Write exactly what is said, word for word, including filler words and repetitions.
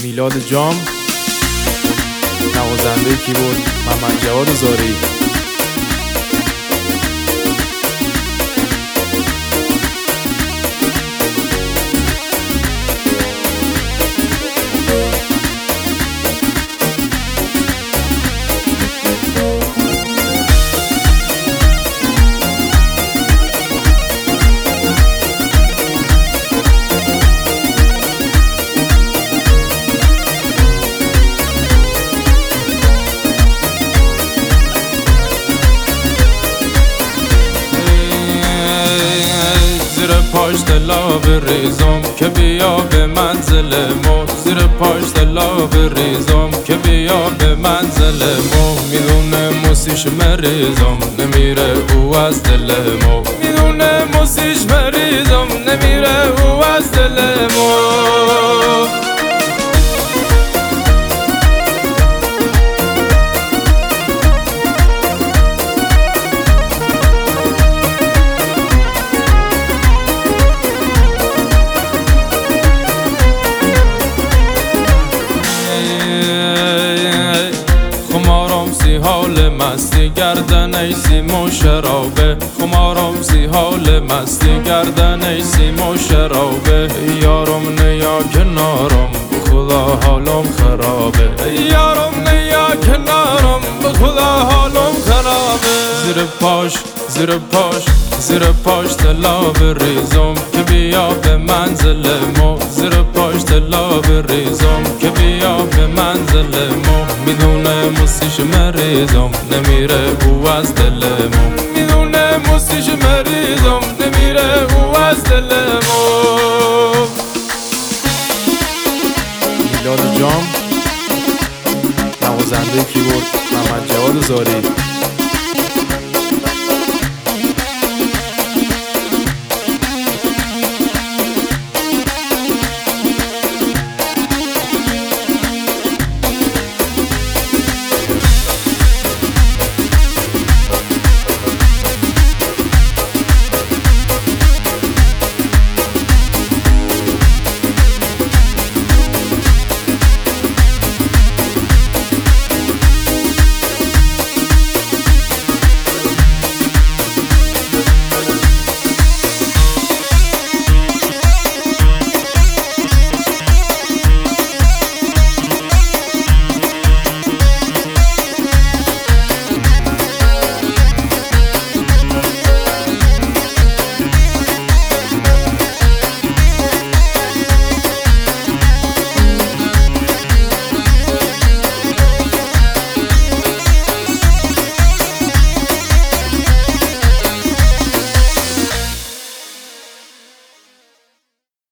میلاد جام، نوازنده کیبورد محمد جواد زارعی. زیر پاش دلا بریزم که بیا به منزل ما، زیر پاش دلا بریزم که بیا به منزل ما. میدونه موسیش مریزم نمیره او از دل ما، میدونه موسیش مریزم نمیره او از دل ما. خمارم سی حال مستی گردن ایسی مو شرابه، خمارم سی حال مستی گردن ایسی مو شرابه. یارم نیا کنارم بخدا حالم خرابه، یارم نیا کنارم بخدا حالم خرابه. زیر پاش زیر پاش زیر پاش دلا بریزم که بیا به منزل ما، زیر پاش دلا بریزم که بیا به منزل ما. میدونه موسیش مریزم نمیره او از دل ما، میدونه موسیش مریزم نمیره او از دل ما. میلاد جام، نوازنده کیبورد محمد جواد زارعی.